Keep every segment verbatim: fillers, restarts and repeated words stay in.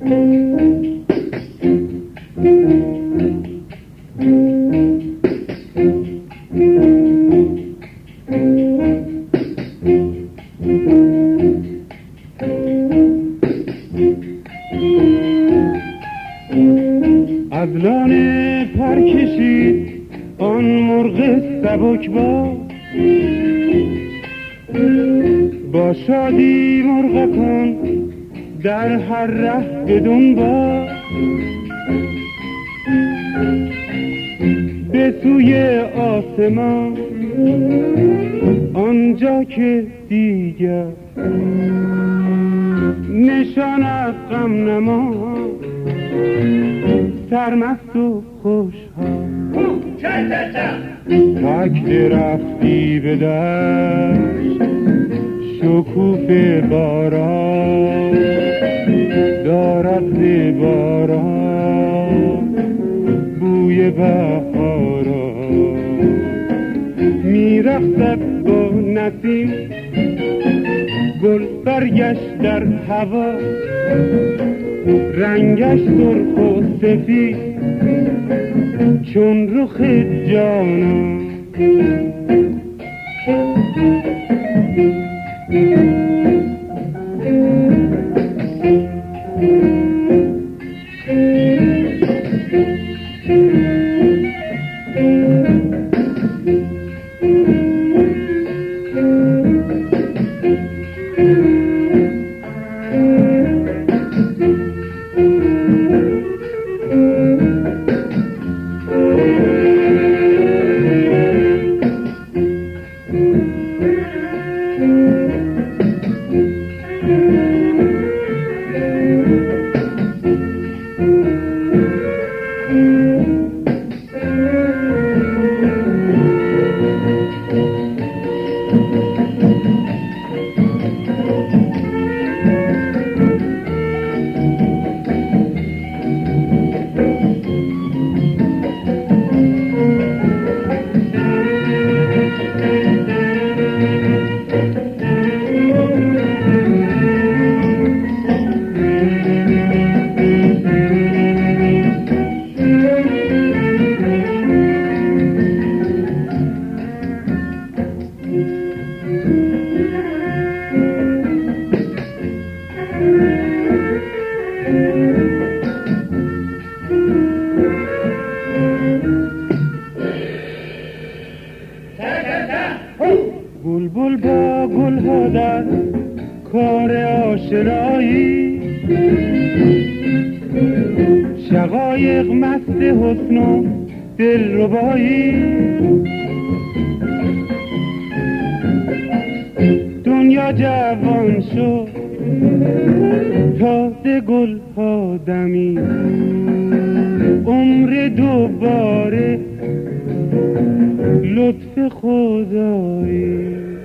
از لانه پر کشید آن مرغ سبکبار، با شادی مرغکان در هر ره به دنبال، به سوی آسمان آنجا که دیگر نشان از غم نماند، سرمست و خوشحال تک درختی به دشت شکوفه باران دارد ز باران بوی بهارا، میرقصد با نسیم گل برگشت در هوا، رنگش سرخ و سفید چون رخ جانان. بلبل با گل ها در کار آشنایی، شقایق مست حسن و دلربایی، دنیا جوان شد تازه گل ها دمی، عمر دوباره لطف خدایی،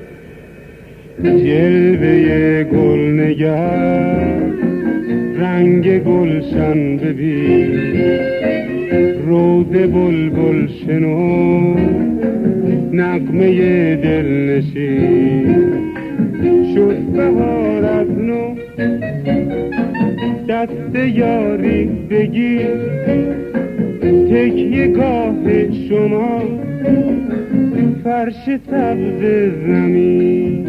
جلوه گل نگر رنگ گلشن ببین، روز بلبل شنو نغمه دلنشین، شد بهار از نو دست یاری بگیر، تکیه گاه شما فرش سبز زمین.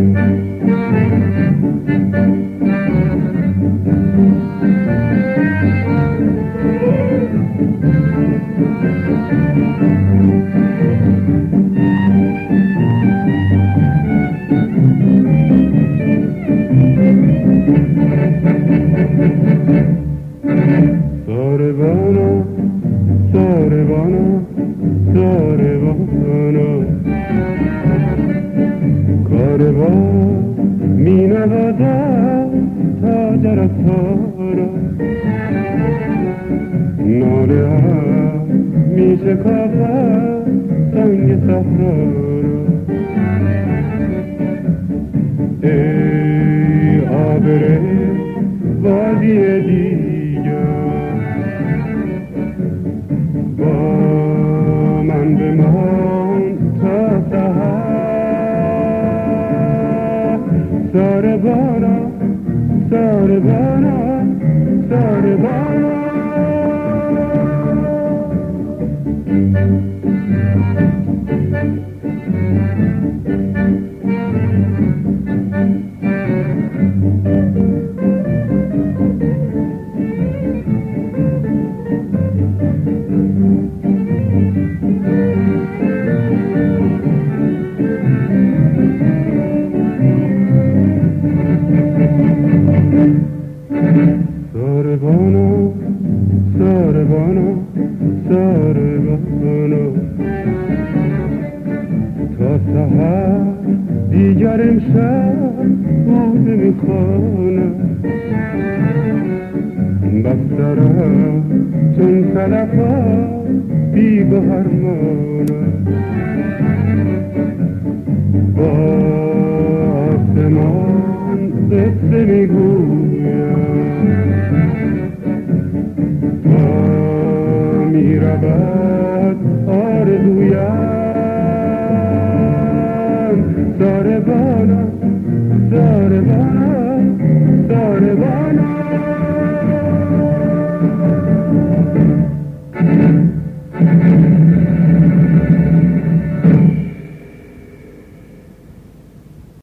ساربانا ساربانا ساربانا کاروان می نوازد تا جرسها را ناله ها می شکافد سنگ صحرا را ای آبر وادی دیگر با من بمان تا سحر ساربانا ساربانا ساربانا ساربانا ساربانا ساربانا تا سحر دیگر امشب بوده میخوانم بسترم چون کلفا بی بهرمانم با آسمان قصه میگویم می رود آرزویم ساربانا ساربانا ساربانا